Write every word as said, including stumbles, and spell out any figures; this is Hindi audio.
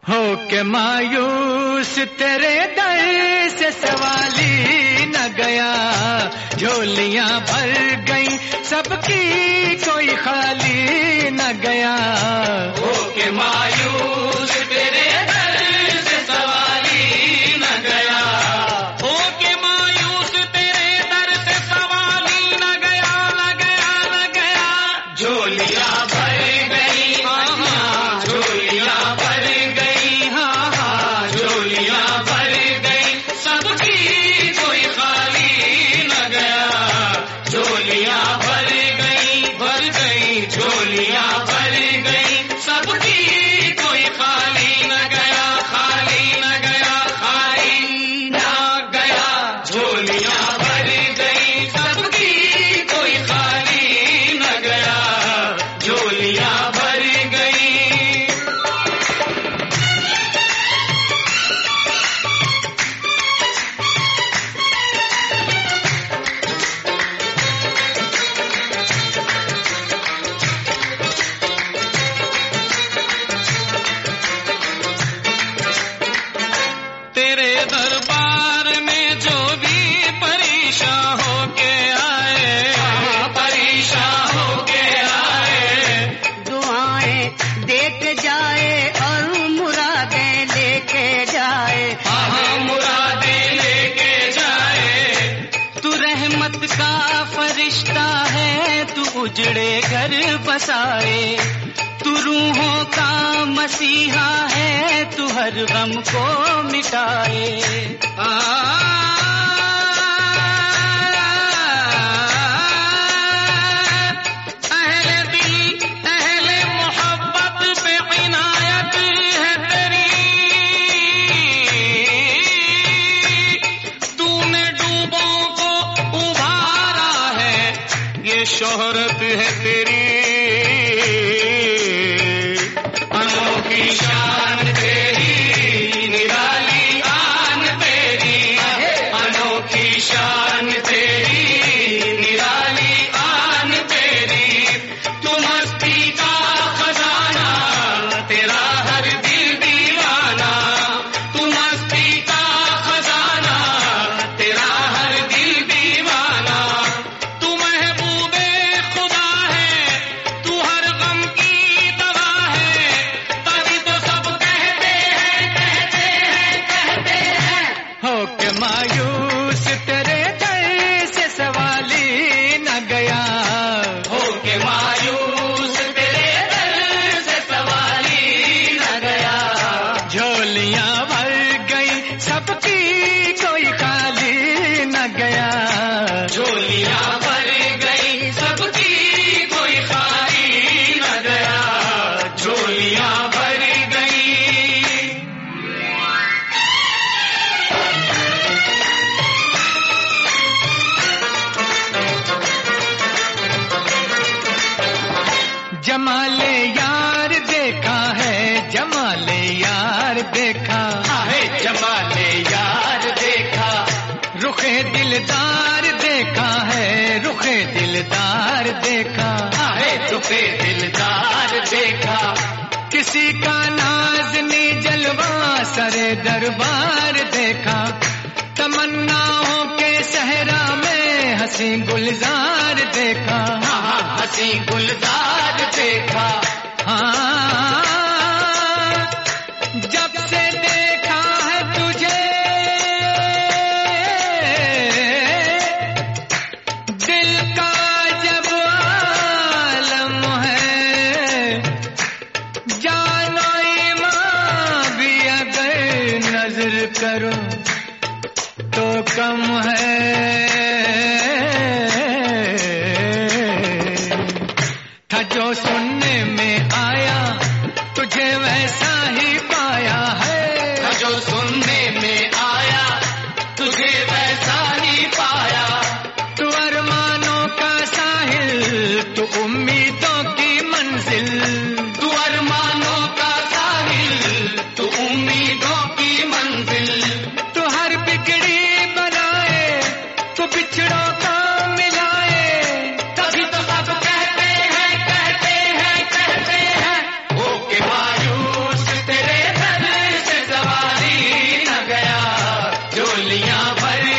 हो के मायूस तेरे दर से सवाली न गया, झोलियां भर गई सबकी कोई खाली न गया। हो के मायूस तेरे दर से सवाली न गया, हो के मायूस तेरे दर से सवाली न गया, न गया न गया। झोलियां भर गई, हाँ झोलियां भर गई, हाँ हाँ झोलियां भर गई सबकी कोई खाली न गया। झोलियां भर गई, भर गई झोलियां भर गई सबकी कोई खाली न गया, खाली न गया, खाली न गया। झोलियां भर गई सबकी कोई खाली न गया, झोलियां भर गई। तेरे दरबार में जो भी परेशान होके आए, परेशान होके आए, दुआएं देके जाए और मुरादें लेके जाए, हाँ मुरादें लेके जाए। तू रहमत का फरिश्ता है, तू उजड़े घर बसाए, तू रूहों का मसीहा है, तू हर गम को मिटाए। आ, अहले दिल अहले मोहब्बत पे इनायत है तेरी, तूने डूबों को उभारा है, ये शोहरत है तेरी। अनोखी शान तेरी, निराली आन तेरी, अनोखी शान तेरी, निराली आन तेरी। तू मस्ती का खजाना, तेरा हर दिल दीवाना, तू मस्ती का खजाना, तेरा हर दिल दीवाना। तू महबूबे खुदा है, तू हर गम की दवा है, तभी तो सब कहते हैं, कहते हैं, कहते हैं। हो के मायूस तेरे दर से सवाली न गया, हो के मायूस तेरे दर से सवाली न गया। झोलियां भर गई सबकी कोई खाली न गया। झोलियां भर गई सबकी कोई खाली न गया, झोलियां भर गई। जमाले यार देखा है, जमाले यार देखा, आहे जमाले यार देखा, रुखे दिलदार देखा है, रुखे दिलदार देखा। आहे रुखे दिलदार देखा। किसी का नाज़नी जलवा सरे दरबार देखा, तमन्नाओं के सहरा में हंसी गुलजार देखा। हाँ हंसी गुलजार देखा। हाँ जब से देखा है तुझे, दिल का जब आलम है, जानो ईमान भी अगर नजर करो तो कम है। था जो सुनने में आया तुझे वैसा ही पाया है, जो सुनने में आया तुझे वैसा ही पाया। तू अरमानों का साहिल, तू उम्मीदों की मंजिल, तू अरमानों का साहिल, तू उम्मीदों की मंजिल। तू हर बिगड़ी बनाए, तू बिछड़ों का मिलाए, तभी तो सब कहते हैं, कहते हैं, कहते हैं। हो के मायूस तेरे दर दुनिया भर